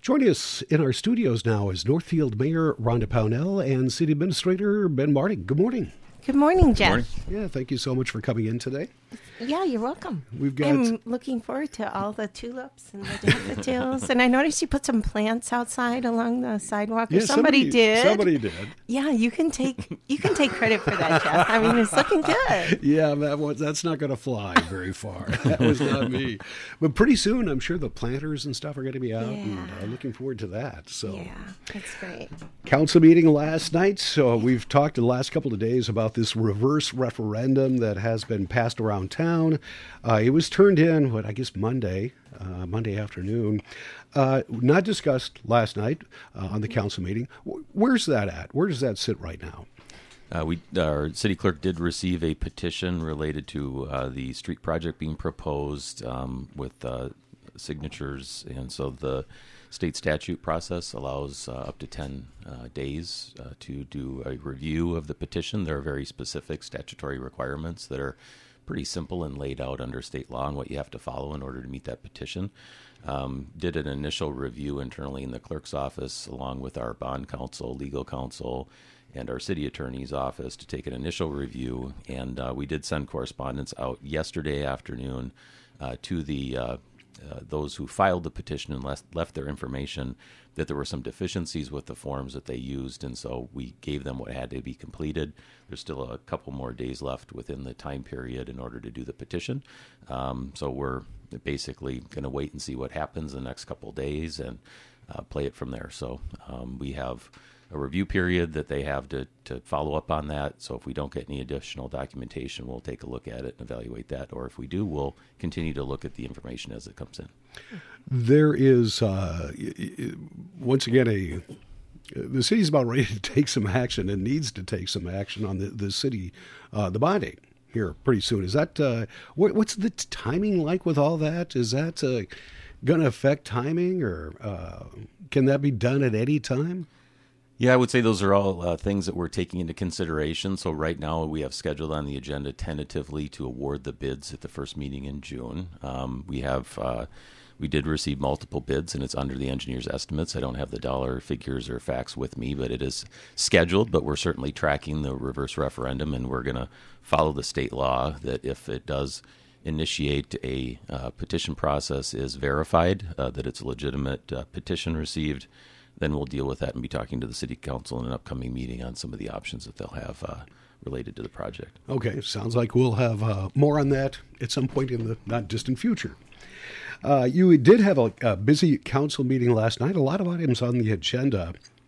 Joining us in our studios now is Northfield Mayor Rhonda Pownell and City Administrator Ben Marty. Good morning. Good morning, Jeff. Morning. Yeah, thank you so much for coming in today. Yeah, you're welcome. We've got. I'm looking forward to all the tulips and the daffodils. And I noticed you put some plants outside along the sidewalk. Or Yeah, somebody did. Somebody did. Yeah, you can take credit for that, Jeff. I mean, it's looking good. Yeah, that's not going to fly very far. That was not me. But pretty soon, I'm sure the planters and stuff are going to be out, and looking forward to that. So, Yeah, that's great. council meeting last night. So we've talked the last couple of days about this reverse referendum that has been passed around town. It was turned in, Monday afternoon. Not discussed last night on the council meeting. Where's that at? Where does that sit right now? Our city clerk did receive a petition related to the street project being proposed with signatures, and so the state statute process allows up to 10 days to do a review of the petition. There are very specific statutory requirements that are pretty simple and laid out under state law and what you have to follow in order to meet that petition. Did an initial review internally in the clerk's office along with our bond counsel, legal counsel, and our city attorney's office to take an initial review. And we did send correspondence out yesterday afternoon to the those who filed the petition and left their information that there were some deficiencies with the forms that they used, and so we gave them what had to be completed. There's still a couple more days left within the time period in order to do the petition. So we're basically going to wait and see what happens in the next couple of days and play it from there. So we have a review period that they have to follow up on that. So if we don't get any additional documentation, we'll take a look at it and evaluate that. Or if we do, we'll continue to look at the information as it comes in. There is, once again, the city's about ready to take some action and needs to take some action on the city, the bonding here pretty soon. Is that, what's the timing like with all that? Is that going to affect timing, or can that be done at any time? Yeah, I would say those are all things that we're taking into consideration. So right now we have scheduled on the agenda tentatively to award the bids at the first meeting in June. We did receive multiple bids, and it's under the engineer's estimates. I don't have the dollar figures or facts with me, but it is scheduled. But we're certainly tracking the reverse referendum, and we're going to follow the state law that if it does initiate a petition process is verified, that it's a legitimate petition received, then we'll deal with that and be talking to the city council in an upcoming meeting on some of the options that they'll have related to the project. Okay, sounds like we'll have more on that at some point in the not distant future. You did have a busy council meeting last night, a lot of items on the agenda.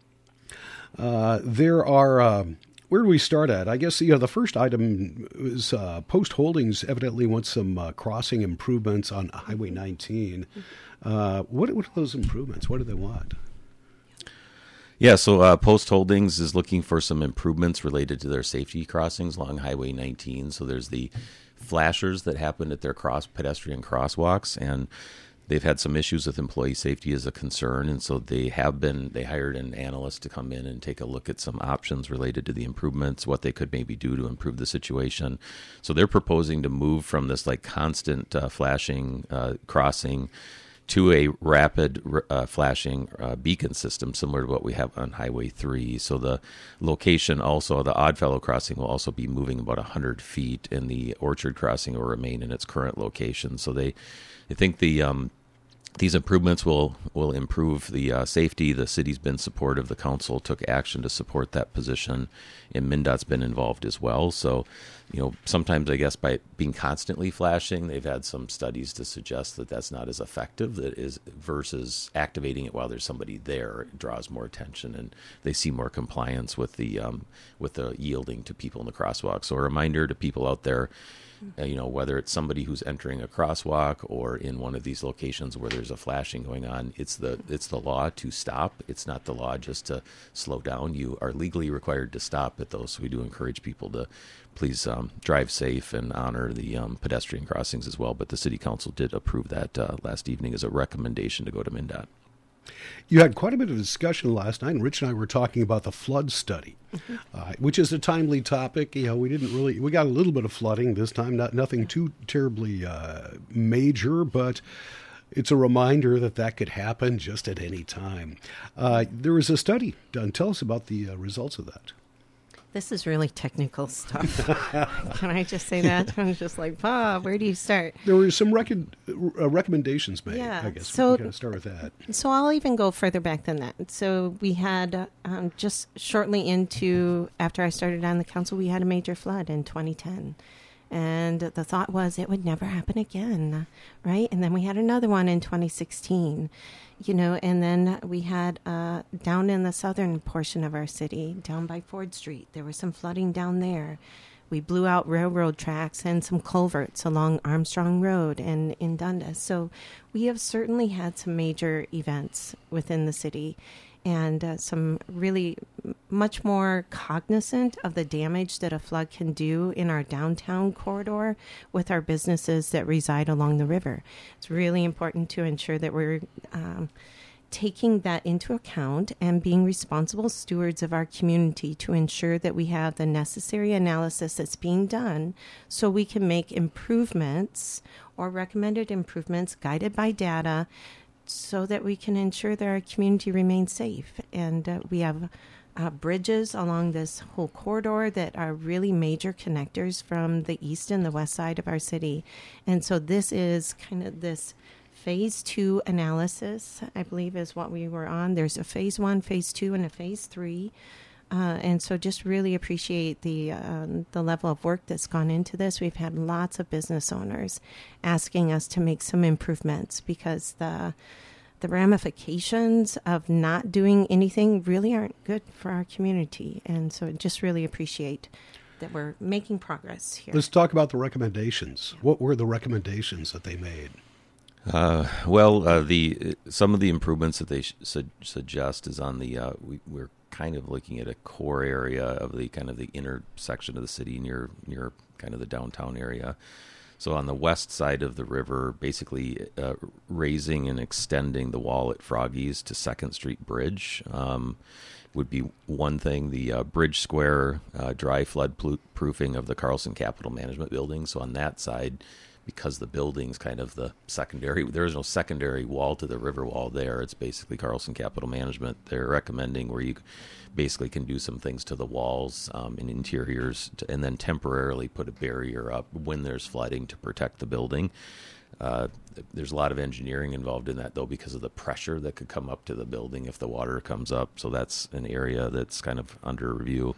There are, where do we start at? I guess the first item is Post Holdings evidently wants some crossing improvements on Highway 19. What are those improvements? What do they want? Yeah, so Post Holdings is looking for some improvements related to their safety crossings along Highway 19. So there's the flashers that happen at their pedestrian crosswalks, and they've had some issues with employee safety as a concern, and so they hired an analyst to come in and take a look at some options related to the improvements, what they could maybe do to improve the situation. So they're proposing to move from this constant flashing crossing to a rapid flashing beacon system similar to what we have on Highway 3. So the location also, the Oddfellow crossing will also be moving about 100 feet, and the Orchard crossing will remain in its current location. So they think these improvements will improve the safety. The city's been supportive. The council took action to support that position, and MnDOT's been involved as well. So, sometimes I guess by being constantly flashing, they've had some studies to suggest that that's not as effective versus activating it while there's somebody there. It draws more attention, and they see more compliance with the yielding to people in the crosswalk. So a reminder to people out there, whether it's somebody who's entering a crosswalk or in one of these locations where there's a flashing going on, it's the law to stop. It's not the law just to slow down. You are legally required to stop at those. So we do encourage people to please drive safe and honor the pedestrian crossings as well. But the city council did approve that last evening as a recommendation to go to MnDOT. You had quite a bit of discussion last night, and Rich and I were talking about the flood study, which is a timely topic. We got a little bit of flooding this time, nothing too terribly major, but it's a reminder that could happen just at any time. There was a study done. Tell us about the results of that. This is really technical stuff. Can I just say that? I'm just like, where do you start? There were some recommendations made, Yeah, I guess. so- We're going to start with that. So I'll even go further back than that. So we had just shortly after I started on the council, we had a major flood in 2010. And the thought was it would never happen again, right? And then we had another one in 2016, and then we had down in the southern portion of our city, down by Ford Street, there was some flooding down there. We blew out railroad tracks and some culverts along Armstrong Road and in Dundas. So we have certainly had some major events within the city, and some really much more cognizant of the damage that a flood can do in our downtown corridor with our businesses that reside along the river. It's really important to ensure that we're taking that into account and being responsible stewards of our community to ensure that we have the necessary analysis that's being done so we can make improvements or recommended improvements guided by data so that we can ensure that our community remains safe. And we have bridges along this whole corridor that are really major connectors from the east and the west side of our city. And so this is kind of this phase 2 analysis, I believe, is what we were on. There's a phase 1, phase 2, and a phase 3. And so just really appreciate the level of work that's gone into this. We've had lots of business owners asking us to make some improvements because the ramifications of not doing anything really aren't good for our community. And so just really appreciate that we're making progress here. Let's talk about the recommendations. What were the recommendations that they made? Some of the improvements that they suggest is on the we're kind of looking at a core area of the kind of the intersection of the city near kind of the downtown area. So on the west side of the river, basically raising and extending the wall at Froggy's to 2nd Street Bridge would be one thing. The Bridge Square dry flood proofing of the Carlson Capital Management Building. So on that side, because the building's kind of the secondary, there is no secondary wall to the river wall there. It's basically Carlson Capital Management. They're recommending where you basically can do some things to the walls and interiors and then temporarily put a barrier up when there's flooding to protect the building. There's a lot of engineering involved in that, though, because of the pressure that could come up to the building if the water comes up. So that's an area that's kind of under review.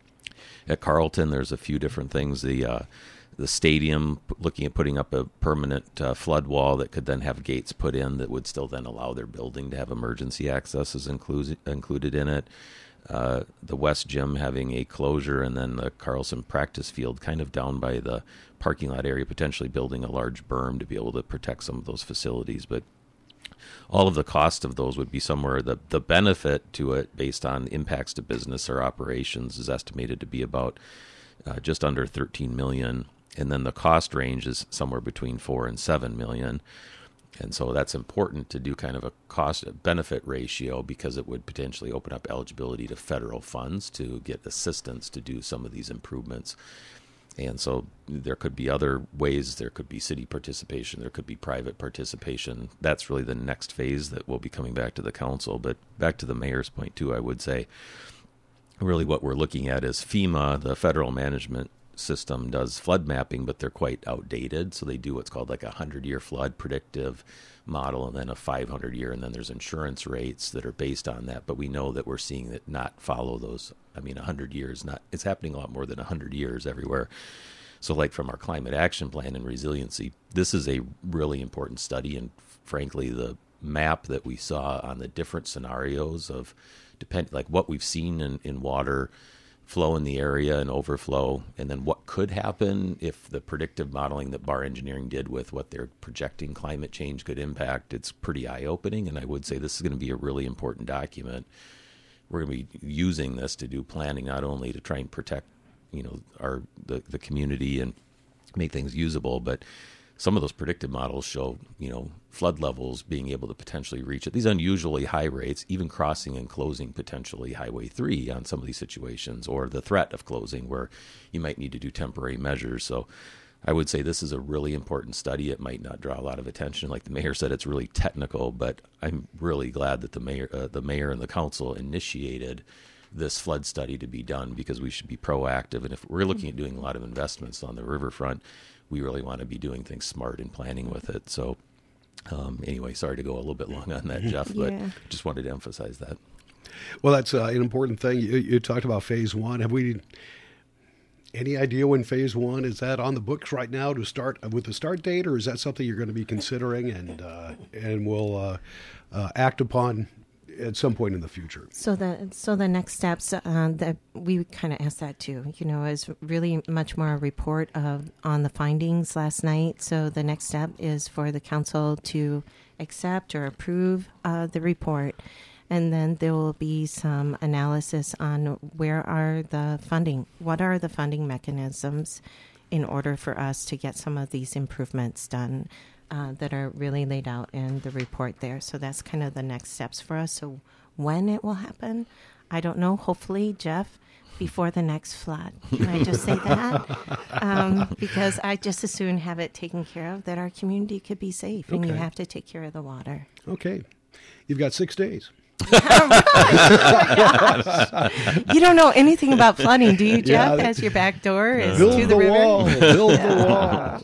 At Carlton, there's a few different things. The stadium, looking at putting up a permanent flood wall that could then have gates put in that would still then allow their building to have emergency access is included in it. The West Gym having a closure, and then the Carlson practice field kind of down by the parking lot area, potentially building a large berm to be able to protect some of those facilities. But all of the cost of those would be somewhere, the benefit to it based on impacts to business or operations is estimated to be about just under $13 million. And then the cost range is somewhere between $4 and $7 million. And so that's important to do kind of a cost-benefit ratio because it would potentially open up eligibility to federal funds to get assistance to do some of these improvements. And so there could be other ways. There could be city participation. There could be private participation. That's really the next phase that will be coming back to the council. But back to the mayor's point, too, I would say really what we're looking at is FEMA, the federal management system, does flood mapping, but they're quite outdated. So they do what's called like a 100-year flood predictive model and then a 500-year, and then there's insurance rates that are based on that. But we know that we're seeing that not follow those. 100 years, it's happening a lot more than 100 years everywhere. So like from our climate action plan and resiliency, this is a really important study. And frankly, the map that we saw on the different scenarios of like what we've seen in water flow in the area and overflow, and then what could happen if the predictive modeling that Bar Engineering did with what they're projecting climate change could impact, it's pretty eye-opening. And I would say this is going to be a really important document. We're going to be using this to do planning, not only to try and protect, the community and make things usable, but some of those predictive models show, flood levels being able to potentially reach at these unusually high rates, even crossing and closing potentially Highway 3 on some of these situations, or the threat of closing where you might need to do temporary measures. So I would say this is a really important study. It might not draw a lot of attention. Like the mayor said, it's really technical, but I'm really glad that the mayor and the council initiated this flood study to be done, because we should be proactive. And if we're looking at doing a lot of investments on the riverfront, we really want to be doing things smart and planning with it. So anyway, sorry to go a little bit long on that, Jeff, but just wanted to emphasize that. Well, that's an important thing. You talked about phase one. Have we any idea when phase one is that on the books right now to start with the start date, or is that something you're going to be considering and will act upon at some point in the future? So the next steps that we kind of asked that too, is really much more a report on the findings last night. So the next step is for the council to accept or approve the report. And then there will be some analysis on what are the funding mechanisms in order for us to get some of these improvements done that are really laid out in the report there. So that's kind of the next steps for us. So when it will happen, I don't know. Hopefully, Jeff, before the next flood. Can I just say that? Because I just as soon have it taken care of that our community could be safe, and you have to take care of the water. Okay. You've got 6 days. You don't know anything about flooding, do you, Jeff? As your back door is to the river. Build the wall.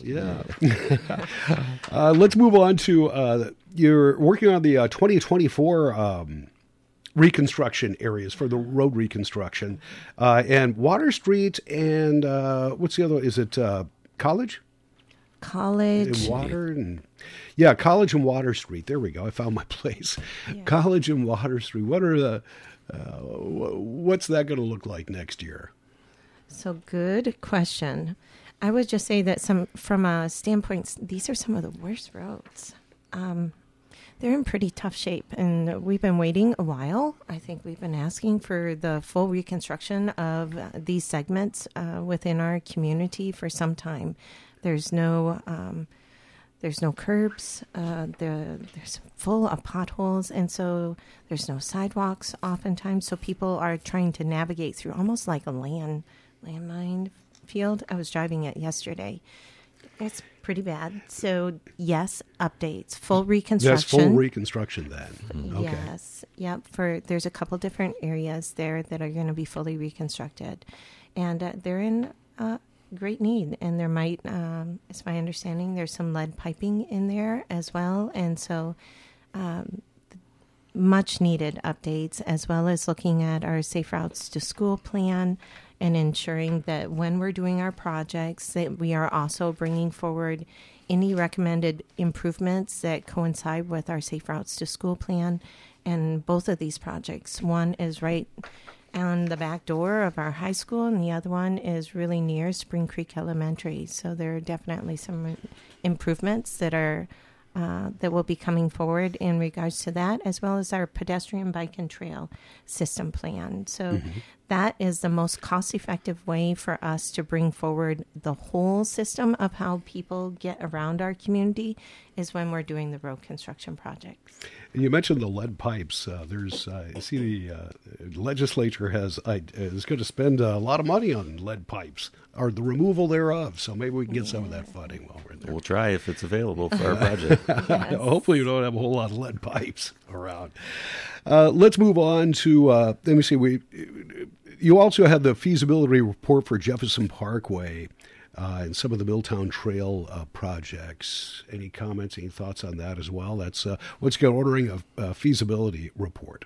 Yeah. Let's move on to you're working on the 2024 reconstruction areas for the road reconstruction, and Water Street and what's the other? Is it College? College. College and Water Street. There we go. I found my place. Yeah. College and Water Street. What are the? What's that going to look like next year? So good question. I would just say that from a standpoint, these are some of the worst roads. They're in pretty tough shape, and we've been waiting a while. I think we've been asking for the full reconstruction of these segments within our community for some time. There's no curbs. There's full of potholes, and so there's no sidewalks oftentimes. So people are trying to navigate through almost like a landmine field. I was driving it yesterday. It's pretty bad. So yes, updates, full reconstruction. That's full reconstruction then. Okay. Yes, yep. There's a couple different areas there that are going to be fully reconstructed, and they're in great need. And there might, it's my understanding, there's some lead piping in there as well, and so much needed updates, as well as looking at our Safe Routes to School plan and ensuring that when we're doing our projects that we are also bringing forward any recommended improvements that coincide with our Safe Routes to School plan. And both of these projects, one is right on the back door of our high school, and the other one is really near Spring Creek Elementary. So there are definitely some improvements that are that will be coming forward in regards to that, as well as our pedestrian, bike, and trail system plan. So that is the most cost-effective way for us to bring forward the whole system of how people get around our community is when we're doing the road construction projects. And you mentioned the lead pipes. There's, you see, the legislature is going to spend a lot of money on lead pipes, or the removal thereof. So maybe we can get some of that funding while we're in there. We'll try if it's available for our project. Yes. Hopefully you don't have a whole lot of lead pipes around. Let's move on to, let me see, you also had the feasibility report for Jefferson Parkway and some of the Milltown Trail projects. Any comments, any thoughts on that as well? That's once again ordering a feasibility report.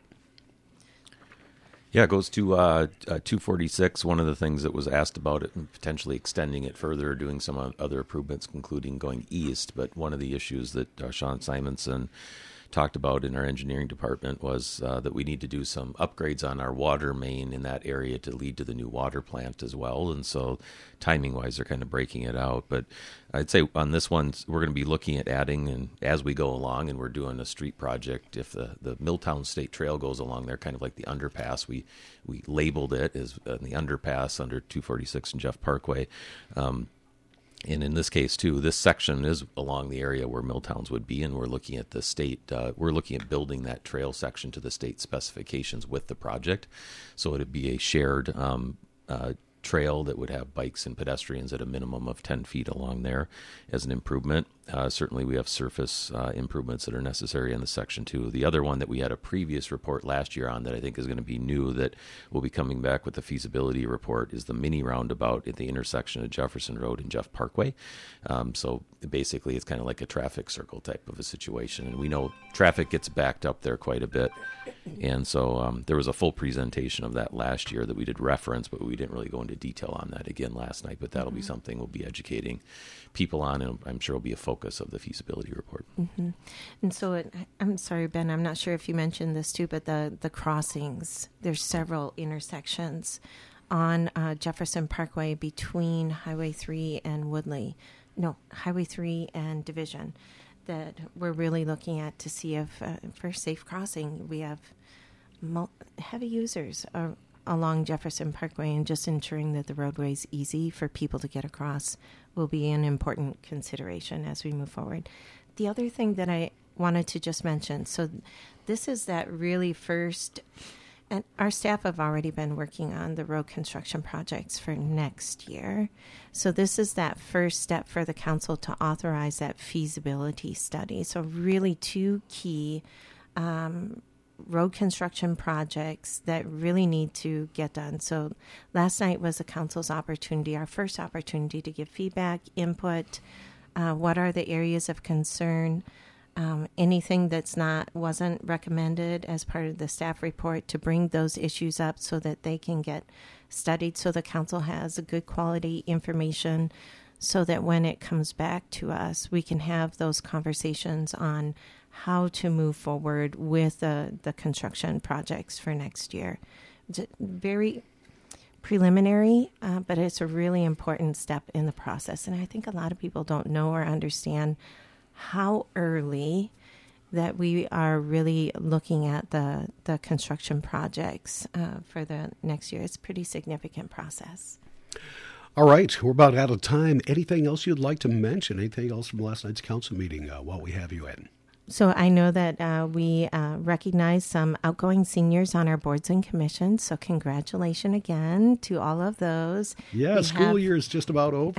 Yeah, it goes to 246. One of the things that was asked about it and potentially extending it further, doing some other improvements, including going east. But one of the issues that Sean Simonson talked about in our engineering department was that we need to do some upgrades on our water main in that area to lead to the new water plant as well. And so timing-wise, they're kind of breaking it out. But I'd say on this one, we're going to be looking at adding, and as we go along, and we're doing a street project, if the Milltown State Trail goes along there, kind of like the underpass, we labeled it as the underpass under 246 and Jeff Parkway. And in this case, too, this section is along the area where Milltowns would be, and we're looking at the state, we're looking at building that trail section to the state specifications with the project. So it'd be a shared trail that would have bikes and pedestrians at a minimum of 10 feet along there as an improvement. Certainly we have surface improvements that are necessary in the section 2. The other one that we had a previous report last year on that I think is going to be new that will be coming back with the feasibility report is the mini roundabout at the intersection of Jefferson Road and Jeff Parkway. So basically it's kind of like a traffic circle type of a situation. And we know traffic gets backed up there quite a bit. And so there was a full presentation of that last year that we did reference, but we didn't really go into detail on that again last night. But that'll be something we'll be educating people on, and I'm sure will be a focus of the feasibility report. Mm-hmm. And so I'm sorry, Ben, I'm not sure if you mentioned this too, but the crossings, there's several intersections on Jefferson Parkway between Highway 3 and Highway 3 and Division that we're really looking at to see if for safe crossing we have heavy users along Jefferson Parkway, and just ensuring that the roadway is easy for people to get across will be an important consideration as we move forward. The other thing that I wanted to just mention, so this is that really first, and our staff have already been working on the road construction projects for next year. So this is that first step for the council to authorize that feasibility study. So really two key road construction projects that really need to get done. So last night was the council's opportunity, our first opportunity to give feedback, input, what are the areas of concern, anything that's wasn't recommended as part of the staff report, to bring those issues up so that they can get studied, so the council has a good quality information, so that when it comes back to us, we can have those conversations on how to move forward with the construction projects for next year. It's very preliminary, but it's a really important step in the process. And I think a lot of people don't know or understand how early that we are really looking at the construction projects for the next year. It's a pretty significant process. All right, we're about out of time. Anything else you'd like to mention? Anything else from last night's council meeting while we have you in? So I know that we recognize some outgoing seniors on our boards and commissions. So congratulations again to all of those. Yeah, school year is just about over.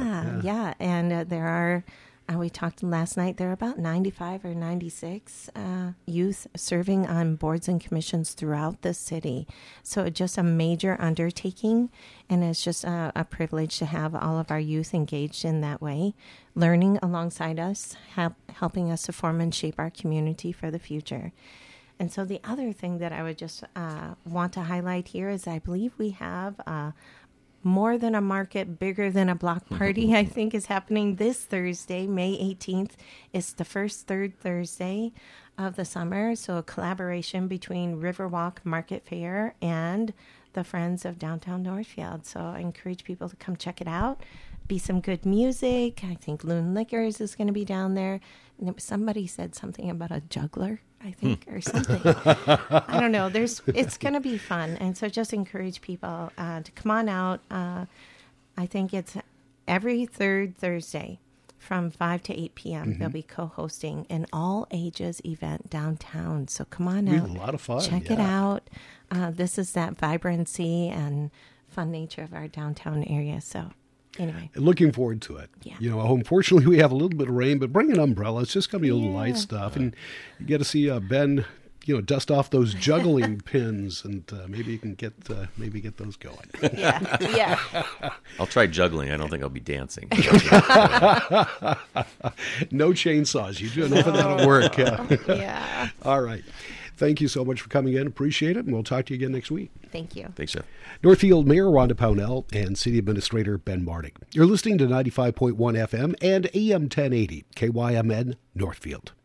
Yeah. And there are, we talked last night, there are about 95 or 96 youth serving on boards and commissions throughout the city. So just a major undertaking, and it's just a privilege to have all of our youth engaged in that way, learning alongside us, helping us to form and shape our community for the future. And so the other thing that I would just want to highlight here is I believe we have more than a market, bigger than a block party, I think, is happening this Thursday, May 18th. It's the first third Thursday of the summer. So a collaboration between Riverwalk Market Fair and the Friends of Downtown Northfield. So I encourage people to come check it out. Be some good music. I think Loon Liquors is going to be down there. And somebody said something about a juggler, I think, or something. I don't know. It's going to be fun. And so just encourage people to come on out. I think it's every third Thursday from 5 to 8 p.m. Mm-hmm. They'll be co-hosting an all-ages event downtown. So come on out. It'll be a lot of fun. Check it out. This is that vibrancy and fun nature of our downtown area. So anyway. Looking forward to it. Yeah. You know, unfortunately, we have a little bit of rain, but bring an umbrella. It's just going to be a little light stuff. And you get to see Ben, dust off those juggling pins, and maybe you can get those going. Yeah. I'll try juggling. I don't think I'll be dancing. No chainsaws. You do enough of that at work. Yeah. All right. Thank you so much for coming in. Appreciate it. And we'll talk to you again next week. Thank you. Thanks, Jeff. Northfield Mayor Rhonda Pownell and City Administrator Ben Mardick. You're listening to 95.1 FM and AM 1080, KYMN Northfield.